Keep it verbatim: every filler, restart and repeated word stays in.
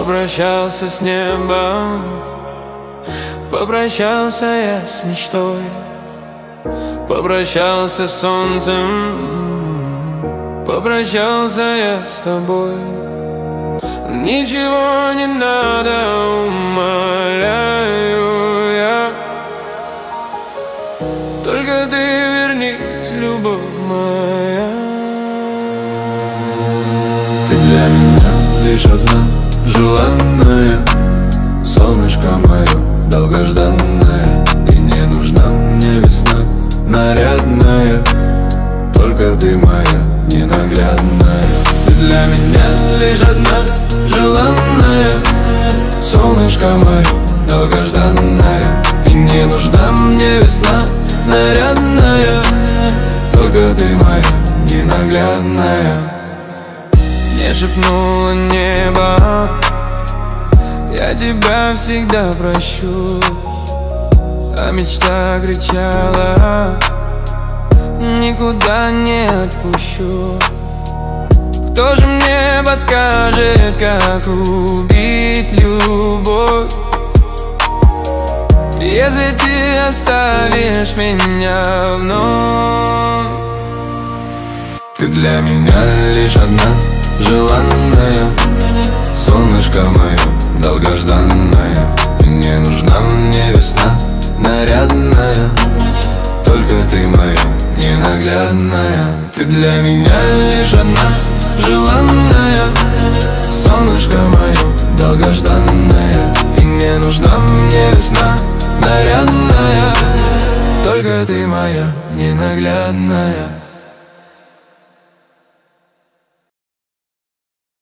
Попрощался с небом, попрощался я с мечтой, попрощался с солнцем, попрощался я с тобой. Ничего не надо, умоляю я, только ты вернись, любовь моя. Ты для меня лишь одна желанная, солнышко мое долгожданное. И не нужна мне весна нарядная, только ты моя ненаглядная. Ты для меня лишь одна желанная, солнышко мое долгожданное. И не нужна мне весна нарядная, только ты моя ненаглядная. Мне шепнуло небо: я тебя всегда прощу. А мечта кричала: никуда не отпущу. Кто же мне подскажет, как убить любовь, если ты оставишь меня вновь? Ты для меня лишь одна желанная, солнышко мое долгожданное. И не нужна мне весна нарядная, только ты моя ненаглядная. Ты для меня лишь одна желанная, солнышко мое долгожданное. И не нужна мне весна нарядная, только ты моя ненаглядная.